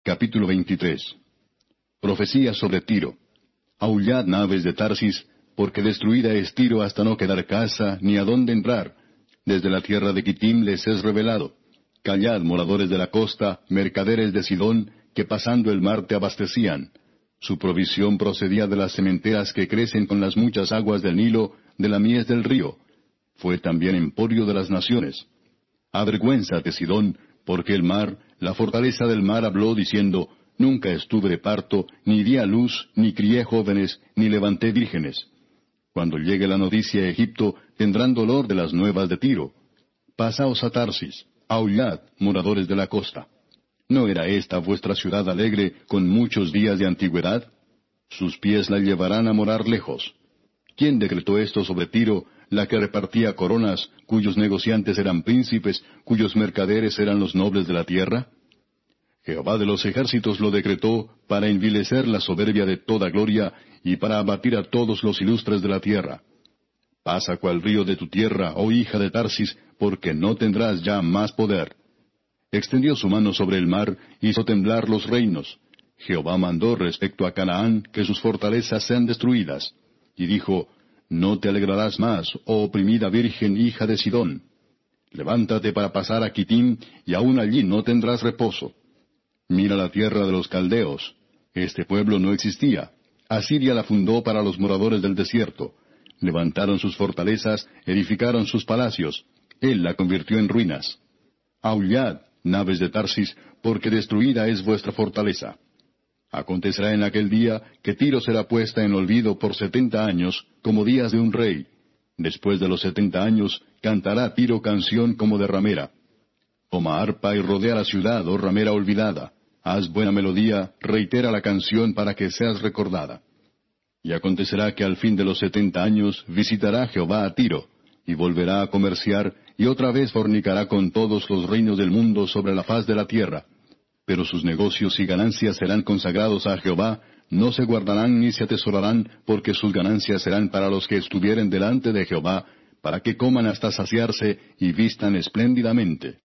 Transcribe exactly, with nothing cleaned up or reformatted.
Capítulo veintitrés. Profecía sobre Tiro. Aullad, naves de Tarsis, porque destruida es Tiro hasta no quedar casa, ni a dónde entrar. Desde la tierra de Quitim les es revelado. Callad, moradores de la costa, mercaderes de Sidón, que pasando el mar te abastecían. Su provisión procedía de las sementeras que crecen con las muchas aguas del Nilo, de la mies del río. Fue también emporio de las naciones. Avergüénzate, Sidón, porque el mar, la fortaleza del mar habló diciendo, nunca estuve de parto, ni di a luz, ni crié jóvenes, ni levanté vírgenes. Cuando llegue la noticia a Egipto, tendrán dolor de las nuevas de Tiro. Pasaos a Tarsis, aullad, moradores de la costa. ¿No era esta vuestra ciudad alegre, con muchos días de antigüedad? Sus pies la llevarán a morar lejos. ¿Quién decretó esto sobre Tiro, la que repartía coronas, cuyos negociantes eran príncipes, cuyos mercaderes eran los nobles de la tierra? Jehová de los ejércitos lo decretó para envilecer la soberbia de toda gloria y para abatir a todos los ilustres de la tierra. Pasa cual río de tu tierra, oh hija de Tarsis, porque no tendrás ya más poder. Extendió su mano sobre el mar, hizo temblar los reinos. Jehová mandó respecto a Canaán que sus fortalezas sean destruidas. Y dijo, no te alegrarás más, oh oprimida virgen hija de Sidón. Levántate para pasar a Quitim, y aún allí no tendrás reposo. Mira la tierra de los caldeos. Este pueblo no existía. Asiria la fundó para los moradores del desierto. Levantaron sus fortalezas, edificaron sus palacios. Él la convirtió en ruinas. Aullad, naves de Tarsis, porque destruida es vuestra fortaleza. Acontecerá en aquel día que Tiro será puesta en olvido por setenta años, como días de un rey. Después de los setenta años, cantará Tiro canción como de ramera. Toma arpa y rodea la ciudad, oh ramera olvidada. Haz buena melodía, reitera la canción para que seas recordada. Y acontecerá que al fin de los setenta años visitará Jehová a Tiro, y volverá a comerciar, y otra vez fornicará con todos los reinos del mundo sobre la faz de la tierra. Pero sus negocios y ganancias serán consagrados a Jehová, no se guardarán ni se atesorarán, porque sus ganancias serán para los que estuvieren delante de Jehová, para que coman hasta saciarse y vistan espléndidamente.